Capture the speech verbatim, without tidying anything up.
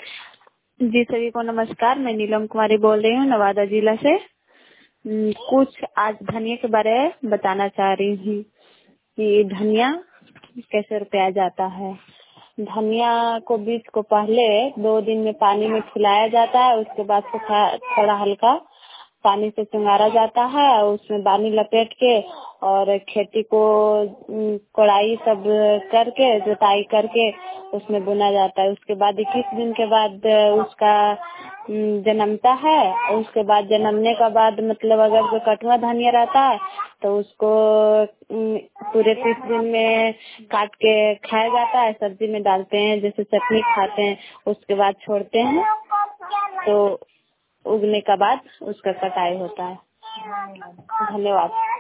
जी, सभी को नमस्कार। मैं नीलम कुमारी बोल रही हूँ नवादा जिला से। उम, कुछ आज धनिया के बारे में बताना चाह रही हूँ कि धनिया कैसे रुपया जाता है। धनिया को बीज को पहले दो दिन में पानी में फुलाया जाता है, उसके बाद सुखा थोड़ा हल्का पानी से चुंगारा जाता है और उसमें पानी लपेट के और खेती को कोड़ाई सब करके जुताई करके उसमें बुना जाता है। उसके बाद इक्कीस दिन के बाद उसका जन्मता है और उसके बाद जन्मने का बाद मतलब अगर जो कटुआ धनिया रहता है तो उसको पूरे तीस दिन में काट के खाया जाता है, सब्जी में डालते हैं, जैसे चटनी खाते हैं। उसके बाद छोड़ते हैं तो उगने का बाद उसका कटाई होता है। धन्यवाद।